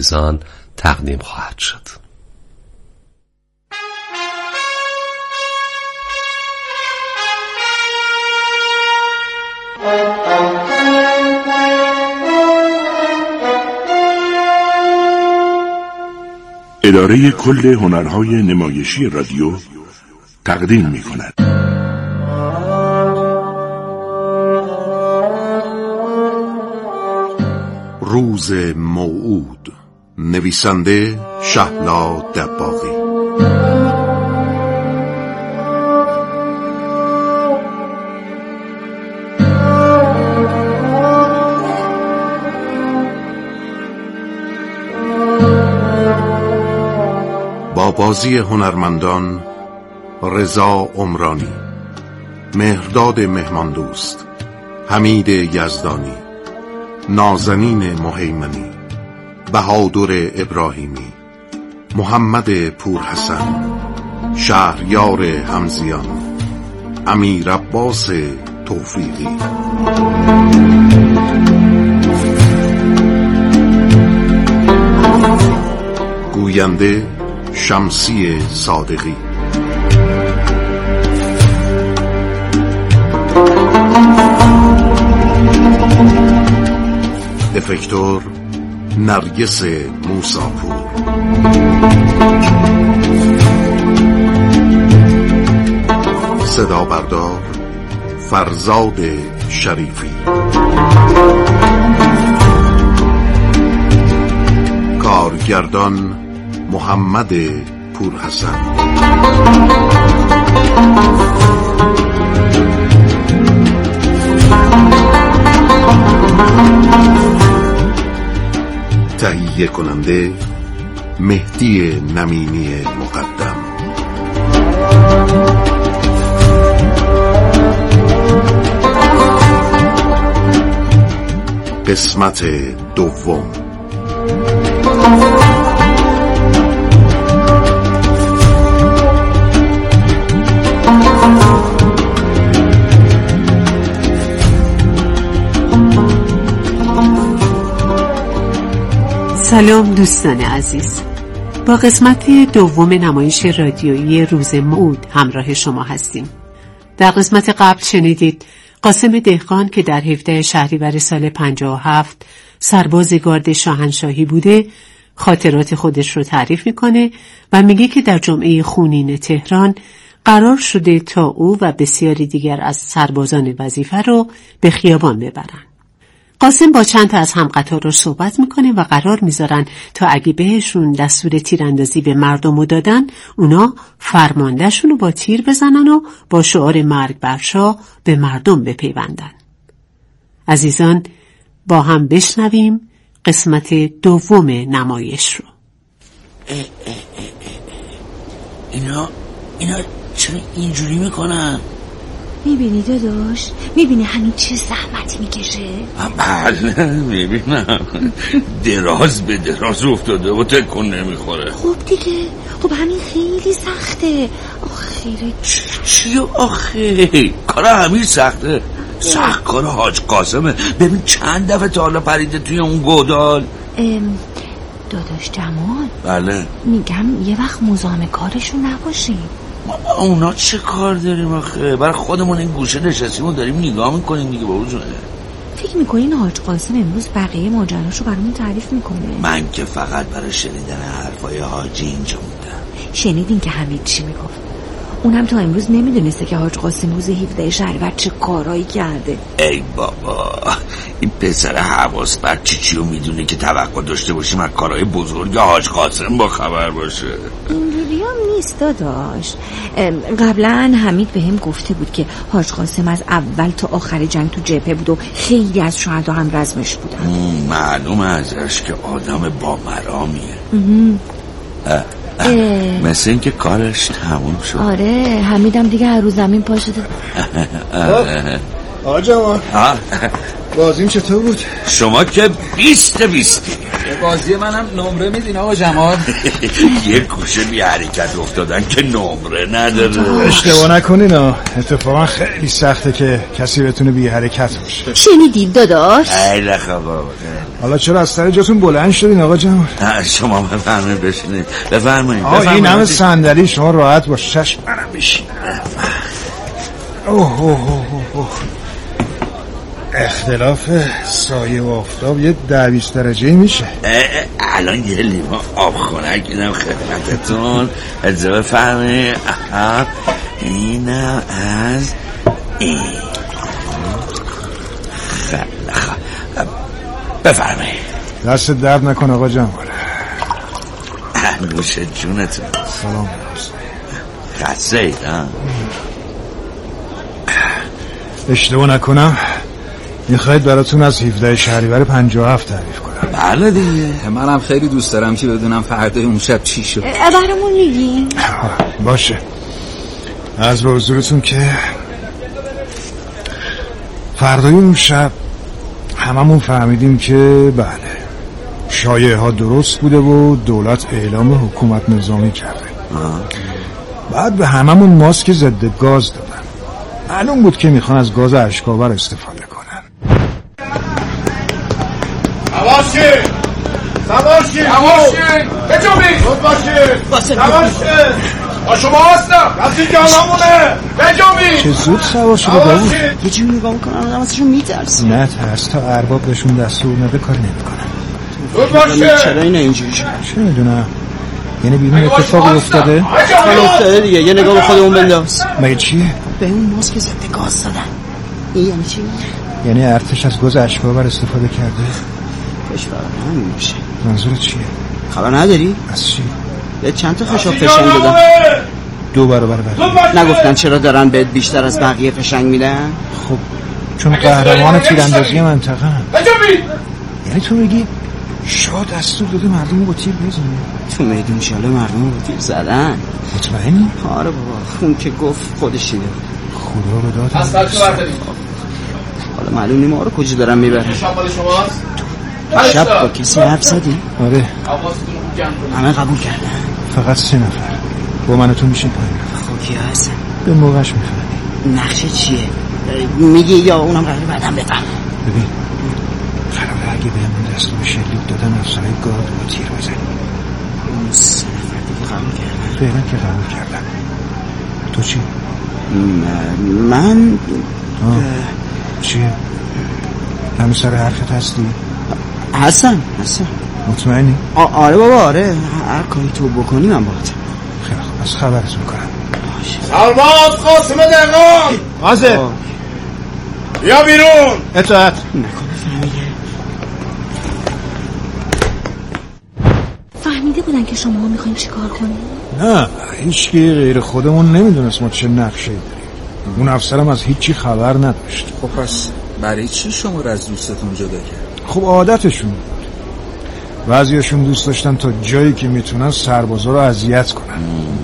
زان تقدیم خواهد شد. اداره کل هنرهای نمایشی رادیو تقدیم می‌کند. روز موعود، نویسنده شهلا دباغی. با بازی هنرمندان رضا عمرانی، مهرداد مهماندوست، حمید یزدانی، نازنین مهیمنی، بهادر ابراهیمی، محمد پورحسن، شهریار حمزیان، امیر عباس توفیقی. گوینده شمسی صادقی. افکتور نرگس موساپور. صدا بردار فرزاد شریفی. کارگردان محمد پورحسن. تهیه کننده مهدی نمینی مقدم. قسمت دوم. سلام دوستان عزیز، با قسمت دوم نمایش رادیویی روز موعود همراه شما هستیم. در قسمت قبل شنیدید قاسم دهقان که در 17 شهریور سال 57 سرباز گارد شاهنشاهی بوده خاطرات خودش رو تعریف میکنه و میگه که در جمعه خونین تهران قرار شده تا او و بسیاری دیگر از سربازان وظیفه رو به خیابان ببرن. قاسم با چند تا از همقطارش صحبت میکنه و قرار میذارن تا اگه بهشون دستور تیراندازی به مردم دادن اونا فرماندهشون رو با تیر بزنن و با شعار مرگ بر شاه به مردم بپیوندن. عزیزان با هم بشنویم قسمت دوم نمایش رو. اینا چرا اینجوری میکنن؟ میبینی داداش؟ میبینی همین چه زحمتی میکشه؟ بله میبینم. دراز به دراز افتاده و تکون نمیخوره. خب دیگه، خب همین خیلی سخته. آخیره چی آخه؟ کار همین سخته؟ سخت کار حاج قاسمه. ببین چند دفعه تا حالا پریده توی اون گودال. داداش جمال. بله میگم یه وقت مزاحم کارشون نباشیم. ما اونا چه کار داریم آخه؟ برای خودمون این گوشه نشستیم و داریم نگاه میکنیم دیگه. بابا جونه فکر میکنین حاج قاسم امروز بقیه ماجراشو برامون تعریف میکنه؟ من که فقط برای شنیدن حرفای حاجی اینجا موندم. شنیدین که حمید چی میگفت؟ اونم تا امروز نمیدونسته که حاج قاسم روز 17 شهریور چه کارایی کرده. ای بابا، این پسر حواس بر چی رو میدونه که توقع داشته باشیم از کارهای بزرگ حاج قاسم با خبر باشه؟ اینجوری هم نیست داداش. قبلا حمید بهم گفته بود که حاج قاسم از اول تا آخر جنگ تو جبهه بود و خیلی از شهدا هم رزمش بودن. معلومه ازش که آدم با مرامیه. مثل این که کارش تموم شد. آره حمیدم دیگه هر روز زمین پا شده. آقا جوان بازیم چطور بود؟ شما که 20 بازی منم نمره میدین آقا جمال؟ یه گوشه بی حرکت افتادن که نمره نداره. اشتباه نکنین اتفاقا خیلی سخته که کسی بتونه بی حرکت باشه. شنیدید داداش؟ خیلی خبر. حالا چرا از سر جاتون بلند شدین آقا جمال؟ شما بفرمایید بشینید. بفرمایید. این همه صندلی شما راحت باش. چشم منم بشین. اوه اختلاف سایه و آفتاب یه 10-20 درجه میشه. الان یه لیوان آب خنک اینم خدمتتون. اجازه بفرمایید. اینم از این. بفرمایید. دست درد نکن آقا جمال. نوش جونتون. سلام. خسته اید اشتباه نکنم میخواید براتون از 17 شهریور 57 تعریف کنم؟ بله دیگه. منم خیلی دوست دارم که بدونم فردای اون شب چی شد. برامون میگی؟ باشه. از به حضورتون که فردای اون شب هممون فهمیدیم که بله شایعه ها درست بوده و دولت اعلام حکومت نظامی کرده. بعد به هممون ماسک ضد گاز دادن. معلوم بود که میخوان از گاز اشک‌آور استفاده کنن. سواشین بجنبید خود باشید سواشین با شما هستم دستی جانمونه بجنبید. چه زود سوار شده داوود؟ یه جوری نگاه میکنم آدم ازشون میترسه. نه ترس، تا ارباب بهشون دستور نده کار نمیکنن. زود باشه. چرا این اینجوری شد؟ چه میدونم، یعنی بیرون اتفاقی افتاده؟ حالا افتاده دیگه. یه نگاه به خودمون بنداز. مگه چیه؟ به اون ماسک ضد گاز دادن. این یعنی چی؟ یعنی ارتش از گاز اشک‌آور استفاده کرده؟ خوش برای همین میشه. منظور چیه؟ خبر نداری؟ از چی؟ به چند تا خشاب فشنگ دادن. 2 برابر بقیه. نگفتن چرا دارن بهت بیشتر از بقیه فشنگ میدن؟ خب چون قهرمان تیراندازی منطقه هم. یعنی تو میگی شاه دستور داده مردم رو با تیر بزنه؟ تو میدون شاله مردم رو با تیر زدن. مطمئنی؟ آره بابا، اون که گفت خودش دیده. خدا به داد. حالا معلوم نیم ما رو کجا دارن میبرن. شب با کسی حرف زدی؟ آره. همه قبول کردن. فقط 3 نفر. با من و تو میشیم پایین. خب کیا هستن؟ به موقعش میفهمی. نقشه چیه؟ میگی یا اونم قراره بعدم بفهم؟ ببین قراره اگه بهمون دستور شلیک دادن افسرهای گارد با تیر بزنیم. اون 3 نفر دیگه قبول کردن؟ فعلا که قبول کردن. تو چی؟ من چیه؟ همه سر حرفت هستی؟ هستم. مطمئنی؟ آره بابا آره، هر کاری تو بکنی من باهاتم. خیلی خوب، از خبرت میکنم. سرباز قاسم دهقان حاضر بیا بیرون. اطاعت. نکنه فهمیده بودن که شما میخواین چیکار کنید؟ نه، هیچکی غیر خودمون نمیدونست ما چه نقشه‌ای داریم. اون افسرم از هیچی خبر نداشت. خب پس برای چی شما رو از دوستتون جدا کرد؟ خب عادتشون بود. بعضیاشون دوست داشتن تا جایی که میتونن سربازا رو اذیت کنن.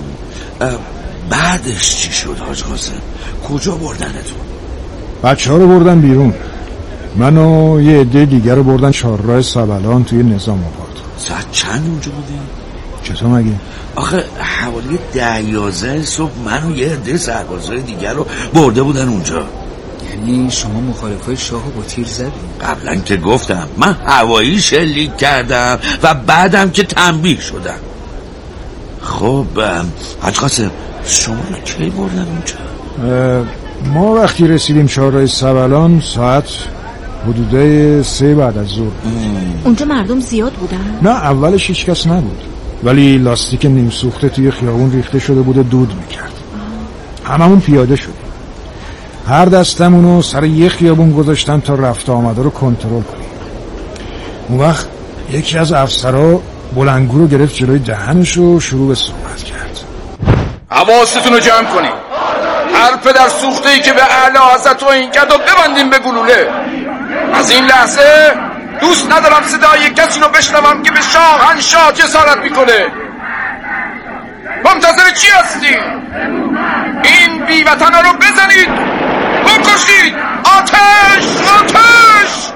بعدش چی شد حاج قاسم؟ کجا بردنتون؟ بچه ها رو بردن بیرون. من و یه عده دیگر رو بردن چهارراه سبلان توی نظام آباد. ساعت چند اونجا بودیم؟ چطور مگه؟ آخه حوالی 10-11 صبح من و یه عده سربازای دیگر رو برده بودن اونجا. یعنی شما مخالفای شاهو با تیر زدید؟ قبلا که گفتم من هوایی شلیک کردم و بعدم که تنبیه شدم. خب حاج قاسم شما رو کی بردن اونجا؟ ما وقتی رسیدیم چهارراه سبلان ساعت حدوده 3 بعد از ظهر. اونجا مردم زیاد بودن؟ نه اولش هیچ کس نبود، ولی لاستیک نیم سوخته توی خیابون ریخته شده بود و دود میکرد. هممون پیاده شدیم. هر دستمونو سر یه خیابون گذاشتن تا رفت آمده رو کنترل کنیم. اون وقت یکی از افسرها بلنگو رو گرفت جلوی دهنش و شروع به صحبت کرد. حواستون رو جمع کنید. هر پدر سوخته‌ای که به اعلی حضرت توهین کرد و ببندیم به گلوله. از این لحظه دوست ندارم صدای کسی رو بشنوم که به شاهنشاه جسارت میکنه. منتظر چی هستی؟ این بیوطنا رو بزنید، بکشید. آتش!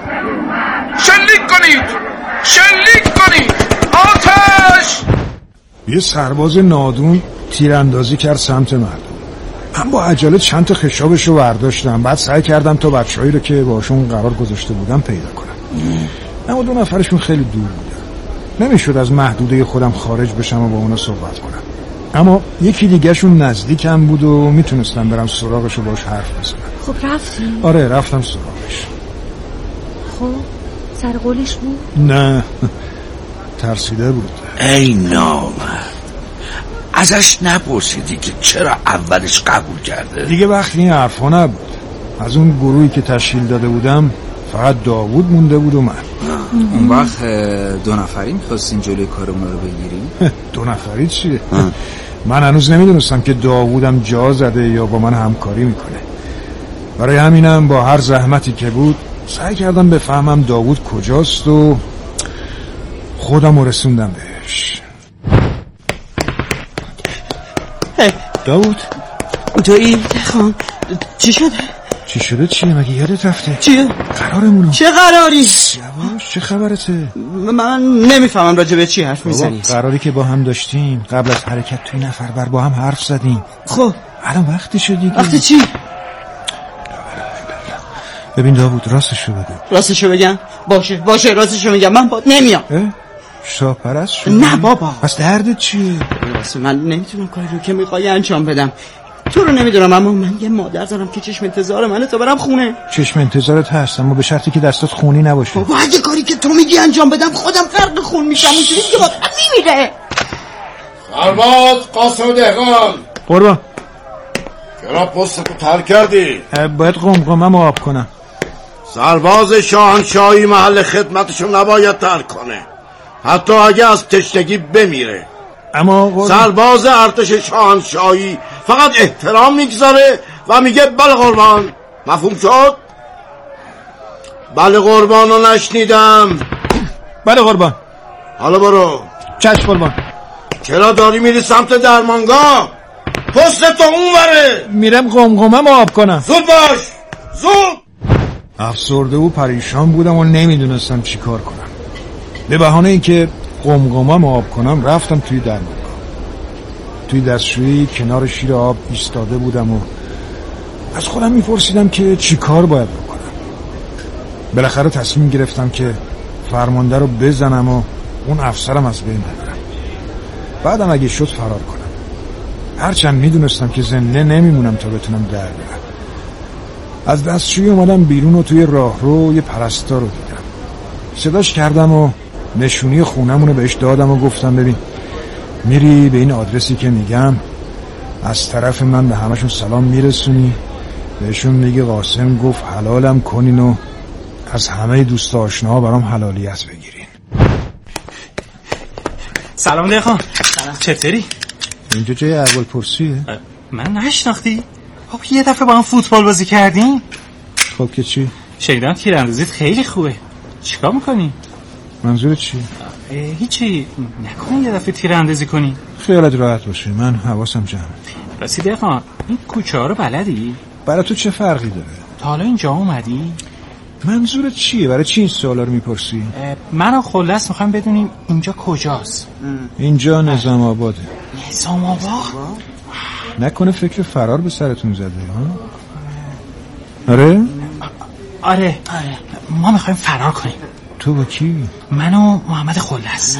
شلیک کنید، شلیک کنید، آتش! یه سرباز نادون تیراندازی کرد سمت مردم. من با عجله چند تا خشابش رو برداشتم، بعد سعی کردم تا بچه‌هایی رو که باشون قرار گذاشته بودم پیدا کنم. اما 2 نفرشون خیلی دور بودن، نمیشد از محدوده خودم خارج بشم و با اونا صحبت کنم. اما یکی دیگه شون نزدیکم بود و میتونستم برم سراغش و باش حرف بزنم. خب رفتی؟ آره رفتم سراغش. خب سر قولش بود؟ نه ترسیده بود. ای نامرد، ازش نپرسیدی که چرا اولش قبول کرده؟ دیگه وقتی این حرفا نبود. از اون گروهی که تشکیل داده بودم فقط داوود مونده بود و من. اون وقت 2 نفری می‌خواستین جلوی کارمون رو بگیریم؟ 2 نفری چیه؟ من هنوز نمیدونستم که داوودم جا زده یا با من همکاری میکنه. برای همینم با هر زحمتی که بود سعی کردم بفهمم داوود کجاست و خودم رو رسوندم بهش. داوود تویی خان؟ چی شده؟ چی شده چیه؟ مگه یادت رفته؟ چیه؟ قرارمونو. چه قراری؟ یواش، چه خبرته؟ من نمیفهمم راجع به چی حرف میزنی. قراری که با هم داشتیم قبل از حرکت توی نفر بر با هم حرف زدیم. خب الان وقتشه دیگه. وقتی چی؟ ببین داوود راستشو بگو. راستشو بگم؟ باشه راستشو میگم، من باد نمیام. شاه پرست شدی؟ نه بابا. پس دردت چیه؟ من نمیتونم کاری رو که میخوای انجام بدم. تو رو نمیدونم، اما من یه مادر دارم که چشم انتظار منه تا برم خونه. چشم انتظارت هست، اما به شرطی که دستات خونی نباشه. بابا اگه کاری که تو میگی انجام بدم خودم غرق خون میشم، اونجوری که بادم میمیره. سرباز قاسم دهقان. قربان چرا پستتو ترک کردی؟ باید قمقمم آب کنم. سرباز شاهنشاهی محل خدمتشو نباید ترک کنه، حتی اگه از تشنگی بمیره. اما سرباز ارتش شاهنشاهی فقط احترام میگذاره و میگه بله قربان. مفهوم شد؟ بله قربانو نشنیدم. بله قربان. حالا برو. چشم قربان. چرا داری میری سمت درمانگاه؟ پست تو اون وره. میرم قمقمم آب کنم. زود باش، زود. افسرده و پریشان بودم و نمیدونستم چی کار کنم. به بهانه اینکه قمقمم آب کنم رفتم توی درمانگاه. توی دستشویی کنار شیر آب ایستاده بودم و از خودم میپرسیدم که چی کار باید بکنم. بالاخره تصمیم گرفتم که فرمانده رو بزنم و اون افسرم از بین ببرم. بعدم اگه شد فرار کنم. هرچند میدونستم که زنده نمیمونم تا بتونم در برم. از دستشویی اومدم بیرون و توی راهرو یه پرستار رو دیدم. صداش کردم و نشونی خونمون رو بهش دادم و گفتم ببین میری به این آدرسی که میگم، از طرف من به همشون سلام میرسونی، بهشون میگی قاسم گفت حلالم کنین و از همه دوست آشناها برام حلالیت بگیرین. سلام دهقان. سلام. چطوری؟ اینجا جای اول پرسیه؟ من نشناختی؟ خب یه دفعه با هم فوتبال بازی کردیم. خب که چی؟ شنیدم تیراندازیت خیلی خوبه. چیکار میکنی؟ منظورت چی؟ هیچی. نکنی یه دفعه تیراندازی کنی؟ خیالت راحت باشه، من حواسم جمعه. راستی دهقان این کوچه ها رو بلدی؟ برای تو چه فرقی داره؟ تا حالا اینجا اومدی؟ منظورت چیه؟ برای چی این سوالا رو میپرسی؟ من و خلص میخوایم بدونیم اینجا کجاست. اینجا نظام آباده. نظام آباد؟ نکنه فکر فرار به سرتون زده ها؟ آره؟ آره ما میخوایم فرار کنیم. تو با کی؟ من و محمد خلص.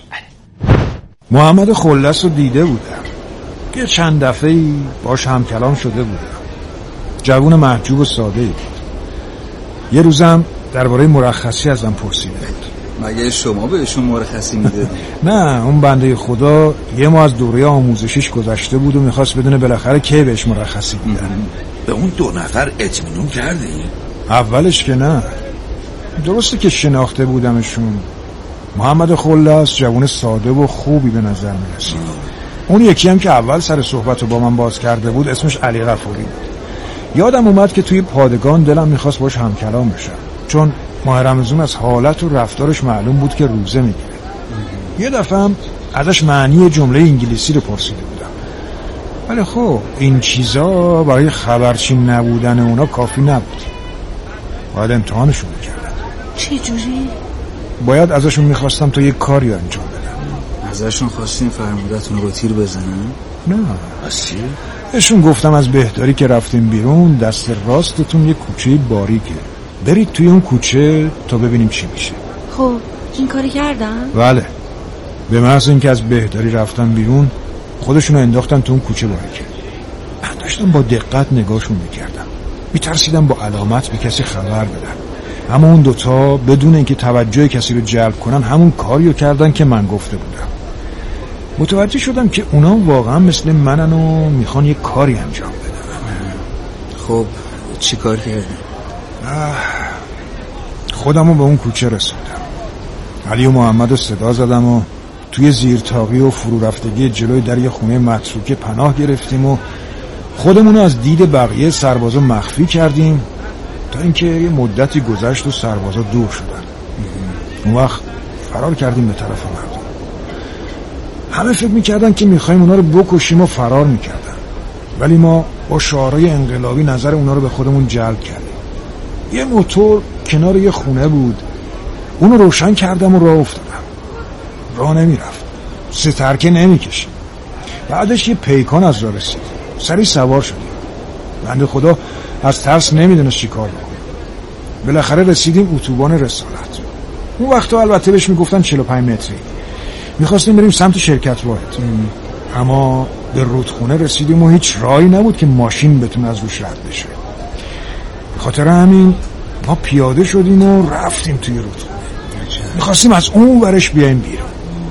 محمد خلص رو دیده بودم، یه چند دفعه‌ای باش هم کلام شده بودم. جوون محجوب و ساده‌ای بود. یه روزم درباره مرخصی ازم پرسیده بود. مگه شما بهشون مرخصی میده؟ نه، اون بنده خدا یه ماه از دوره آموزشیش گذشته بود و میخواست بدونه بالاخره کی بهش مرخصی میدن. به اون 2 نفر اطمینان کردی؟ اولش که نه، درسته که شناخته بودمشون. محمد خلص جوان ساده و خوبی به نظر میرسید. اون یکی هم که اول سر صحبت رو با من باز کرده بود اسمش علی غفوری بود. یادم اومد که توی پادگان دلم میخواست باش همکلام بشم، چون ماه رمضان از حالت و رفتارش معلوم بود که روزه میگیره. یه دفعه هم ازش معنی جمله انگلیسی رو پرسیده بودم، ولی خب این چیزا برای خبرچین نبودن اونا کافی نبود. باید امتحانشون میکردم. چه جوری؟ باید ازشون میخواستم تا یه کاری انجام بدم. ازشون خواستین فرمودتون رو تیر بزنن؟ نه. از چی؟ بهشون گفتم از بهداری که رفتیم بیرون دست راستتون یه کوچه باریکه، برید توی اون کوچه تا ببینیم چی میشه. خب این کاری کردن؟ بله، به محض اینکه از بهداری رفتن بیرون خودشونو انداختن تو اون کوچه باریکه. من داشتم با دقت نگاهشون میکردم، میترسیدم با علامت به کسی خبر بدن، اما اون دوتا بدون اینکه توجه کسی رو جلب کنن همون کاریو کردن که من گفته بودم. متوجه شدم که اونا واقعا مثل منن و میخوان یه کاری انجام بدن. خب چی کار کردی؟ خودمو به اون کوچه رسوندم، علی و محمد رو صدا زدم و توی زیرتاقی و فرو رفتگی جلوی در یه خونه متروکه پناه گرفتیم و خودمونو از دید بقیه سربازا مخفی کردیم تا اینکه یه مدتی گذشت و سربازا دور شدن. اون وقت فرار کردیم به طرف مردم. همه فکر میکردن که میخوایم اونا رو بکشیم و فرار میکردن، ولی ما با شعارهای انقلابی نظر اونا رو به خودمون جلب کردیم. یه موتور کنار یه خونه بود، اونو روشن کردم و راه افتادم. راه نمیرفت، سترکه نمیکشیم. بعدش یه پیکان از راه رسید، سری سوار شدیم. بنده خدا از ترس نمیدونست چی کار بکنه. بالاخره رسیدیم اتوبان رسالت. اون وقتا البته بهش میگفتن 45 متری. میخواستیم بریم سمت شرکت واحد، اما به رودخونه رسیدیم و هیچ راهی نبود که ماشین بتونه از روش رد بشه. به خاطر همین ما پیاده شدیم و رفتیم توی رودخونه. میخواستیم از اون ورش بیایم بیرون.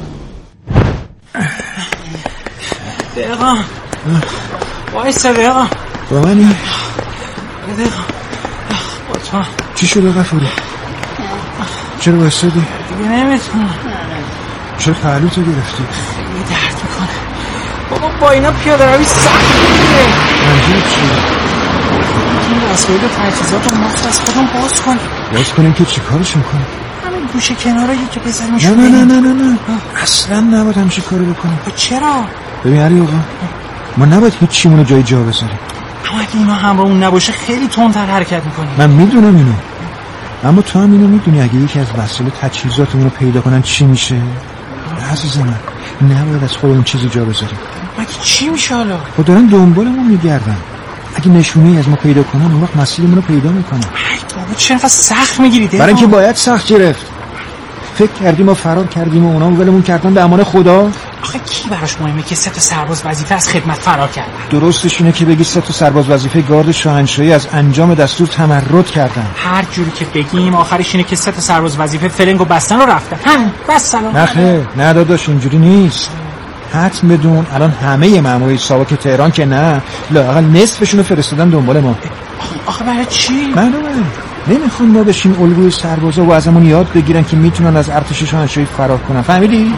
دقیقا وایسا دقیقا با منی؟ دقیقا با تو. چی شده غفوری؟ چرا وایسادی؟ دیگه نمیتونم. چرا پهلوتو گرفتی؟ خیلی درد میکنه بابا، با اینا پیاده روی سخته. منظورت چیه؟ این وسایل و تجهیزات رو مفت از خودم باز کنیم که چی کارش میکنیم؟ همین گوشه کنارایی که بذاریمش. نه اصلا نباید همچه کاری بکنیم. چرا؟ ببین علی آقا، ما نباید هیچ چیمونو جای جا بذاریم. اما اگه اینا همراهمون نباشه خیلی تندتر حرکت میکنیم. من میدونم اینو، اما تو هم اینو میدونی اگه یکی از وسایل تجهیزاتمون رو پیدا کنن چی میشه؟ عزیز من، نباید از خودمون چیزی جا بذاریم. مگه چی میشه حالا؟ خب دارن دنبالمون میگردن، اگه نشونه‌ای از ما پیدا کنن اون وقت مسیرمون رو پیدا میکنن. بابا چرا انقدر سخت میگیری؟ برای اینکه باید سخت گرفت. فکر کردیم ما فرار کردیم و اونا ولمون کردن به امان خدا. آخه کی براش مهمه که 3 تا سرباز وظیفه از خدمت فرار کردن؟ درستش اینه که بگی 3 تا سرباز وظیفه گارد شاهنشاهی از انجام دستور تمرد کردن. هر جوری که بگیم آخرش اینه که 3 تا سرباز وظیفه فلنگو بستن و رفتن. همین بس. نه داداش اینجوری نیست. حتم بدون الان همه مامورای ساواک تهران که نه، لااقل نصفشون رو فرستادن دنبال ما. آخه برای چی؟ معلومه نمیخوان ما بشیم الگوی سربازا و ازمون یاد بگیرن که میتونن از ارتش شاهنشاهی فرار کنن. فهمیدی؟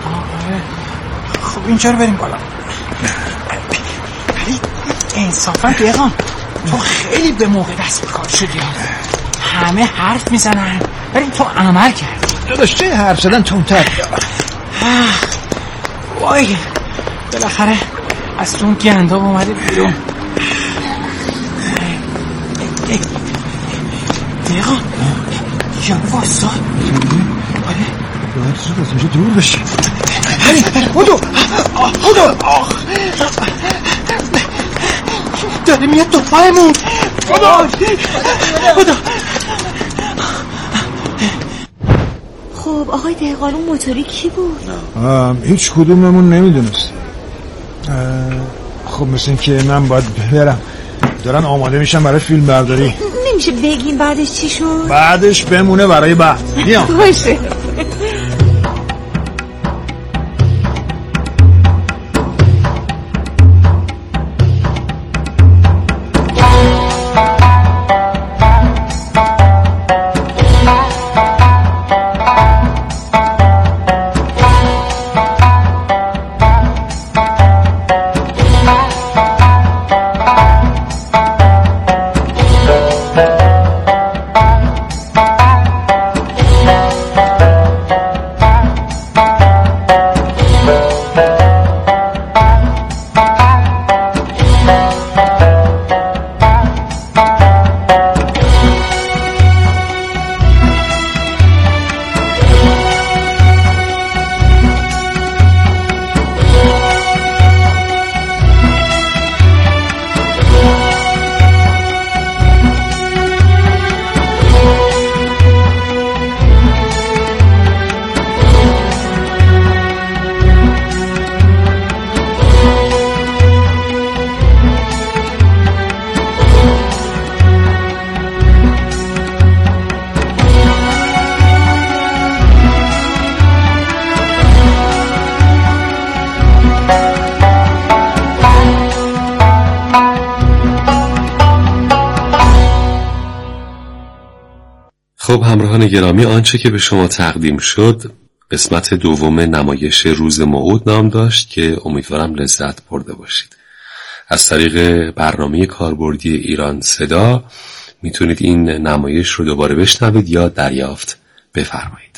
خب اینجا رو بریم بالا. ولی انصافا دقیقا تو خیلی به موقع دست به کار شدی. همه حرف میزنن ولی تو عمل کردی. داداش چه حرف زدن تندتر؟ وای بالاخره از تو اون گنداب اومده بیرون. دقیقا یعنی واسا باید زود از اینجا دور بشیم. بودو داره میاد تو پایمون. بودو. خب آقای دهقان اون موتوری کی بود؟ هیچ کدوممون نمیدونست. خب مثل این که من باید برم، دارن آماده میشن برای فیلم برداری. نمیشه بگیم بعدش چی شد؟ بعدش بمونه برای بعد. بیام باشه. خب همراهان گرامی، آنچه که به شما تقدیم شد قسمت دوم نمایش روز موعود نام داشت که امیدوارم لذت برده باشید. از طریق برنامه کاربردی ایران صدا میتونید این نمایش رو دوباره بشنوید یا دریافت بفرمایید.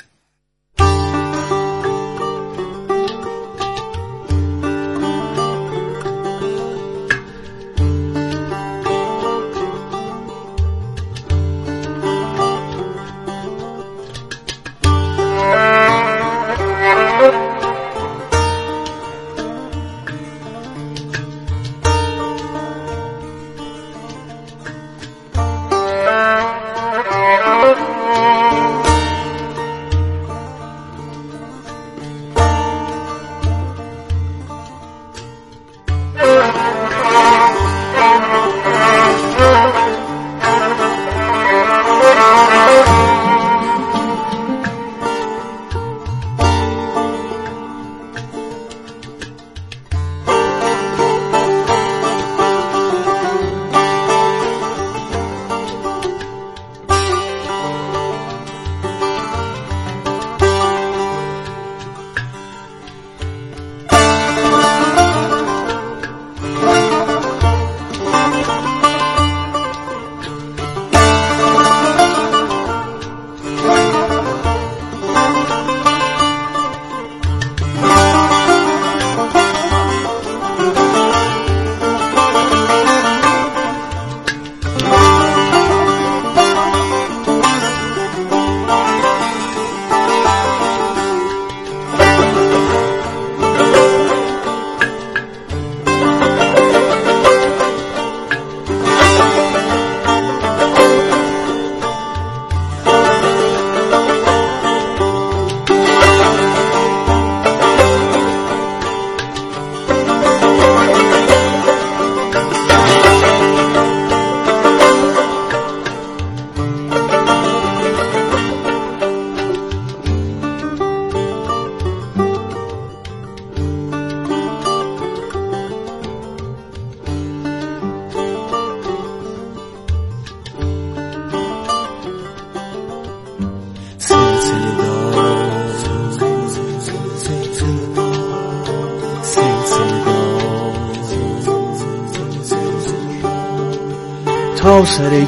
تا سر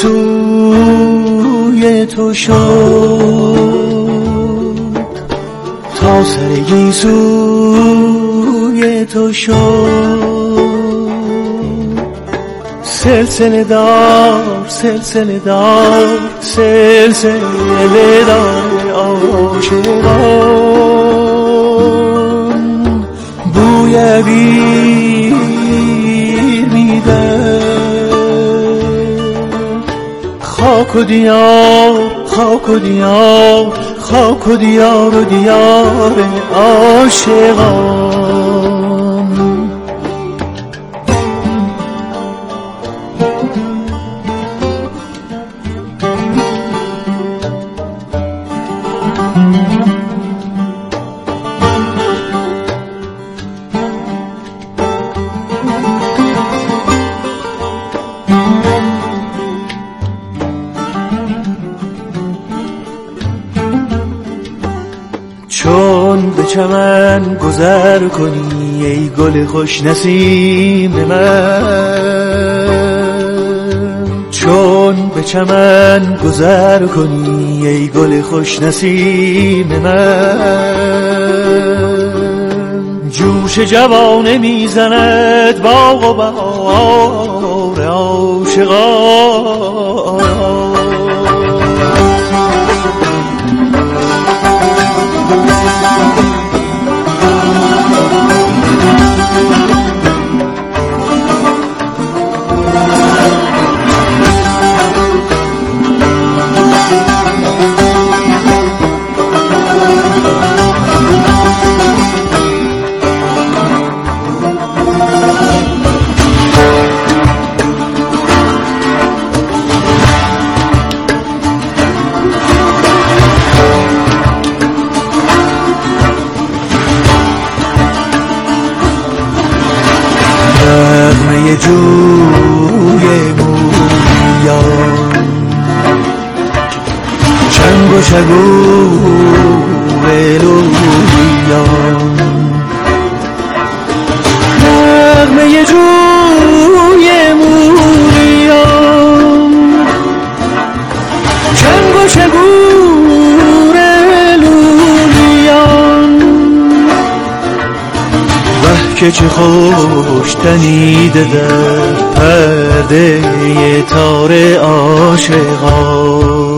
گیسوی تو شد، تا سر گیسوی تو شد، سلسله دار سلسله دار سلسله دار عاشقان، بوی عبیر میده خاک و دیار، خاک و دیار، خاک و دیار و دیار عاشقان. چون به چمن گذر کنی ای گل خوش نسیم من، چون به چمن گذر کنی ای گل خوش نسیم من، جوش جوانه میزند باغ و بهار عاشقان. چگو الوهیا نغمه جوی موریان چنگ و چگور الوهیان وح که چه خوش دنیده در پرده تار عاشقان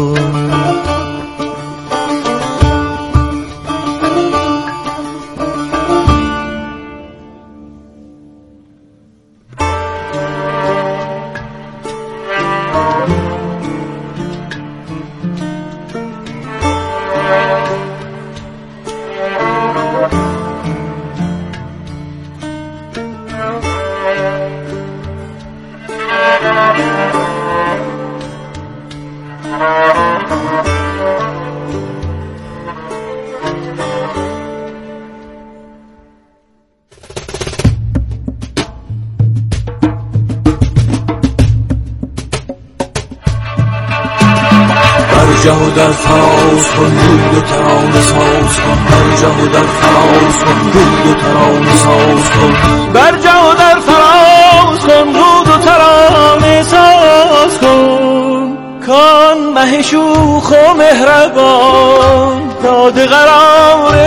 جهو در فراز کن روی و ترانه ساز کن بر جهو در فراز کن روی و ترانه ساز کن بر جهو در فراز کن روی و ترانه ساز کن کان مه شوخ و مهربان داد قرار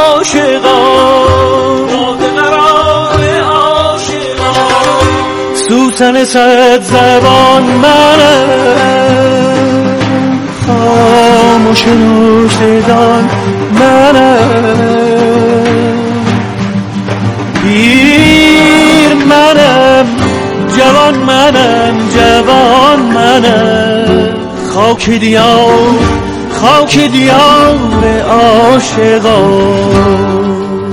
عاشقان داد قرار عاشقان سوسن صد زبان منم خاموش نوشیدان منم پیر منم جوان منم جوان منم خاک دیار عاشقان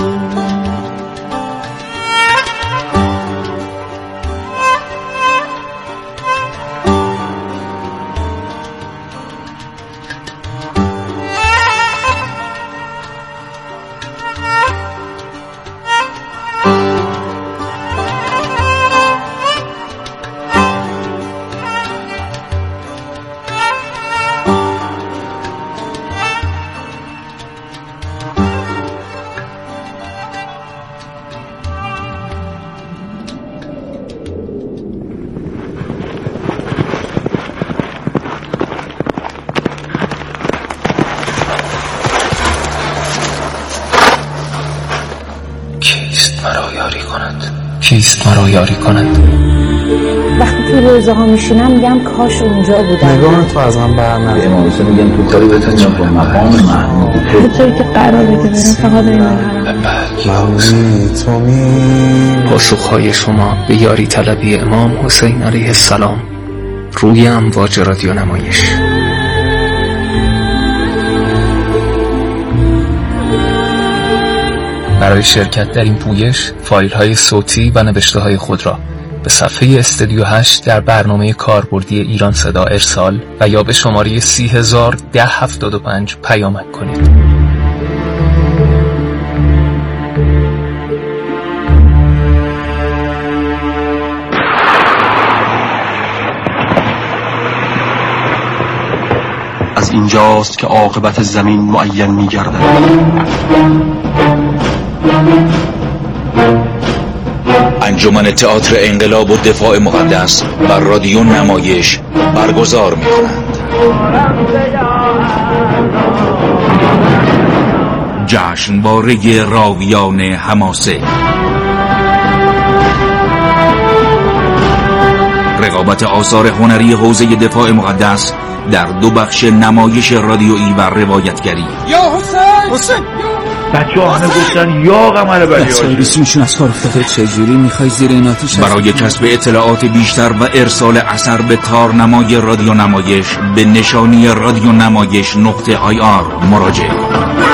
کیست مرا یاری کند وقتی تو روزه ها میشینم میگم کاش اونجا بودم نگاه تو از هم برنم امام حسین میگم تو کاری بتن چون به مقام محمود به طوری که قراره که برم فقط این برم پاسخهای شما به یاری طلبی امام حسین علیه السلام روی امواج رادیو نمایش. برای شرکت در این پویش فایل‌های صوتی و نوشته‌های خود را به صفحه استودیو 8 در برنامه کاربردی ایران صدا ارسال و یا به شماره 301075 پیامک کنید. از اینجاست که عاقبت زمین معین می‌گردد. انجمن تئاتر انقلاب و دفاع مقدس بر رادیو نمایش برگزار می‌کنند. جشنواره راویان حماسه، رقابت آثار هنری حوزه دفاع مقدس در دو بخش نمایش رادیویی و روایتگری. یا حسین بچه‌ها همه گفتن یا قمر بلیاجی بچه‌ها بیسیمشون از کار افتاده. چجوری میخوای زیر این آتیش برای کسب اطلاعات بیشتر و ارسال اثر به تارنمای رادیو نمایش به نشانی رادیو نمایش .ir مراجعه کنید.